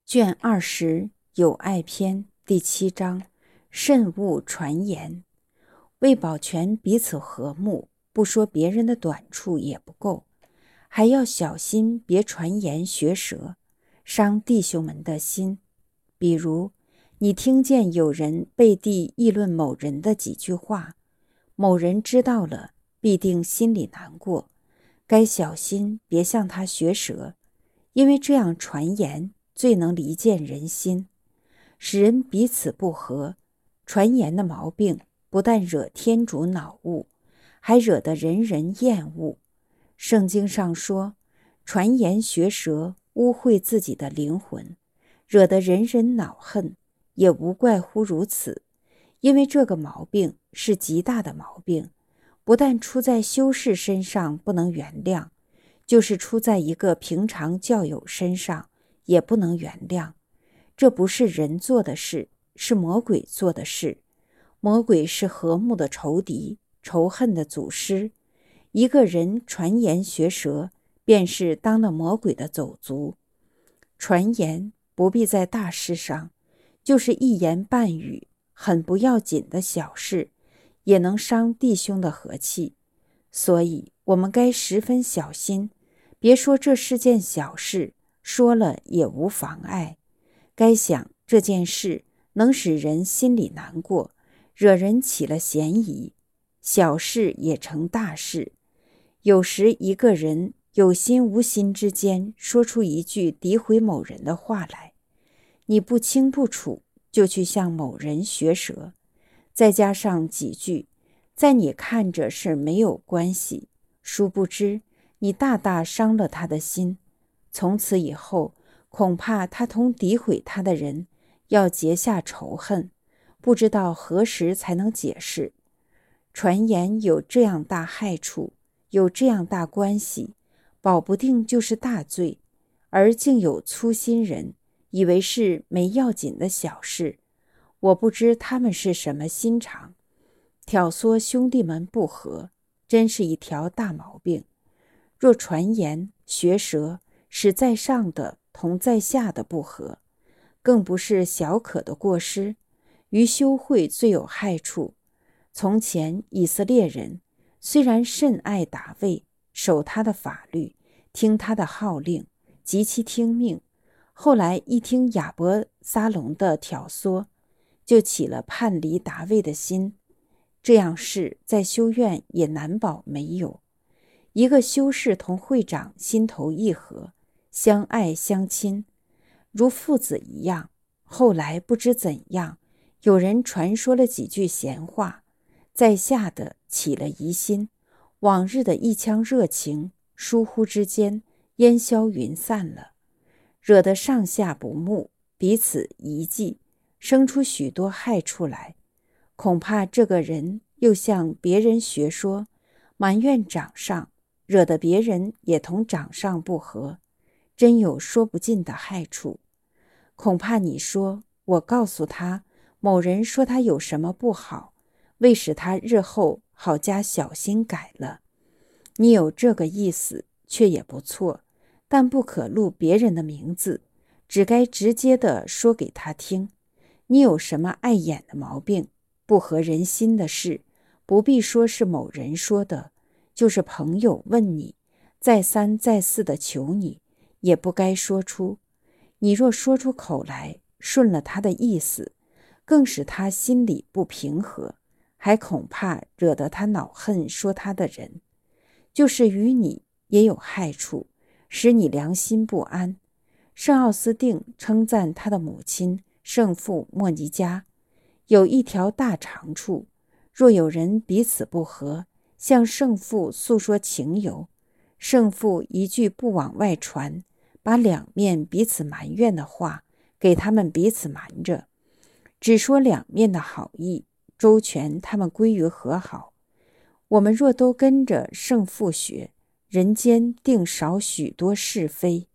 卷20友爱篇第7章，慎勿传言。为保全彼此和睦，不说别人的短处也不够，还要小心别传言学舌，伤弟兄们的心。比如你听见有人背地议论某人的几句话，某人知道了必定心里难过，该小心别向他学舌，因为这样传言最能离间人心，使人彼此不和。传言的毛病不但惹天主恼恶，还惹得人人厌恶。圣经上说，传言学舌污秽自己的灵魂，惹得人人恼恨，也无怪乎如此。因为这个毛病是极大的毛病，不但出在修士身上不能原谅，就是出在一个平常教友身上也不能原谅。这不是人做的事，是魔鬼做的事。魔鬼是和睦的仇敌，仇恨的祖师。一个人传言学舌，便是当了魔鬼的走卒。传言不必在大事上，就是一言半语很不要紧的小事，也能伤弟兄的和气。所以我们该十分小心，别说这是件小事，说了也无妨碍。该想这件事能使人心里难过，惹人起了嫌疑，小事也成大事。有时一个人有心无心之间说出一句诋毁某人的话来，你不清不楚就去向某人学舌，再加上几句在你看着是没有关系，殊不知你大大伤了他的心。从此以后，恐怕他同诋毁他的人要结下仇恨，不知道何时才能解释。传言有这样大害处，有这样大关系，保不定就是大罪，而竟有粗心人以为是没要紧的小事。我不知他们是什么心肠，挑唆兄弟们不和，真是一条大毛病。若传言学舌使在上的同在下的不和，更不是小可的过失，于修会最有害处。从前以色列人虽然甚爱大卫，守他的法律，听他的号令，极其听命，后来一听亚伯撒龙的挑唆，就起了叛离大卫的心。这样事在修院也难保没有。一个修士同会长心头意合，相爱相亲，如父子一样，后来不知怎样，有人传说了几句闲话，在下的起了疑心，往日的一腔热情疏忽之间烟消云散了，惹得上下不睦，彼此疑忌，生出许多害处来。恐怕这个人又向别人学说，埋怨长上，惹得别人也同长上不和，真有说不尽的害处。恐怕你说，我告诉他某人说他有什么不好，为使他日后好加小心改了。你有这个意思，却也不错，但不可录别人的名字，只该直接地说给他听。你有什么碍眼的毛病，不合人心的事，不必说是某人说的，就是朋友问你，再三再四地求你，也不该说出。你若说出口来，顺了他的意思，更使他心里不平和，还恐怕惹得他恼恨说他的人，就是于你也有害处，使你良心不安。圣奥斯定称赞他的母亲圣父莫尼加，有一条大长处，若有人彼此不和，向圣父诉说情由，圣父一句不往外传，把两面彼此埋怨的话给他们彼此瞒着，只说两面的好意，周全他们归于和好。我们若都跟着圣父学，人间定少许多是非。